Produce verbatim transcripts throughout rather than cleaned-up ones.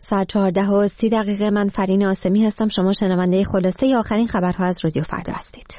ساعت چهارده و سی دقیقه. من فرین آسمی هستم. شما شنونده خلاصه آخرین خبرها از رادیو فردا هستید.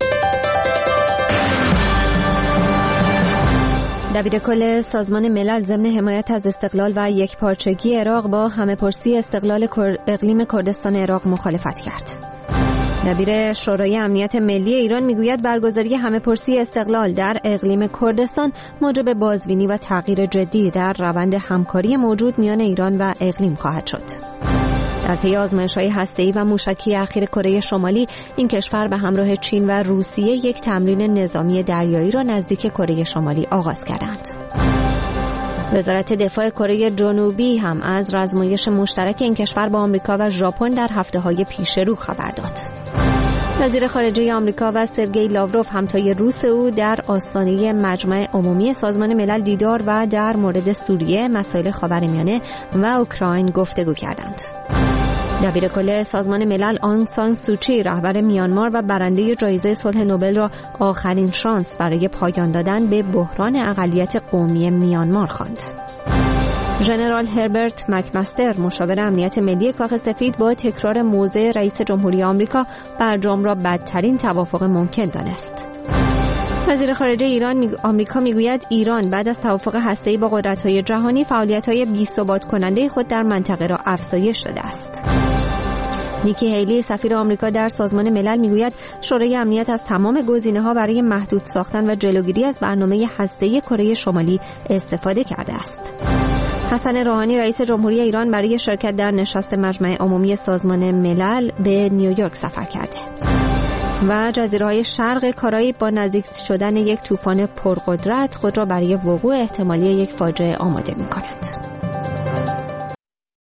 دبیرکل سازمان ملل ضمن حمایت از استقلال و یکپارچگی عراق با همه‌پرسی استقلال اقلیم کردستان عراق مخالفت کرد. دبیر شورای امنیت ملی ایران میگوید برگزاری همه‌پرسی استقلال در اقلیم کردستان موجب بازبینی و تغییر جدی در روند همکاری موجود میان ایران و اقلیم خواهد شد. در پی آزمایش‌های هسته‌ای و موشکی اخیر کره شمالی، این کشور به همراه چین و روسیه یک تمرین نظامی دریایی را نزدیک کره شمالی آغاز کردند. وزارت دفاع کره جنوبی هم از رزمایش مشترک این کشور با آمریکا و ژاپن در هفته‌های پیش رو خبر داد. وزیر خارجه آمریکا و سرگئی لاوروف همتای روس او در آستانه مجمع عمومی سازمان ملل دیدار و در مورد سوریه، مسائل خاورمیانه و اوکراین گفتگو کردند. دبیرکل سازمان ملل آنگ سان سوچی رهبر میانمار و برنده جایزه صلح نوبل را آخرین شانس برای پایان دادن به بحران اقلیت قومی میانمار خواند. ژنرال هربرت مکمستر مشاور امنیت ملی کاخ سفید با تکرار موضع رئیس جمهوری آمریکا برجام را بدترین توافق ممکن دانست. وزیر خارجه ایران می... آمریکا میگوید ایران بعد از توافق هسته‌ای با قدرت‌های جهانی فعالیت‌های بی‌ثبات کننده خود در منطقه را افزایش داده است. نیکی هیلی سفیر آمریکا در سازمان ملل میگوید شورای امنیت از تمام گزینه‌ها برای محدود ساختن و جلوگیری از برنامه هسته‌ای کره شمالی استفاده کرده است. حسن روحانی رئیس جمهوری ایران برای شرکت در نشست مجمع عمومی سازمان ملل به نیویورک سفر کرده. و جزیره‌های شرق کارائیب با نزدیک شدن یک طوفان پرقدرت خود را برای وقوع احتمالی یک فاجعه آماده می‌کنند.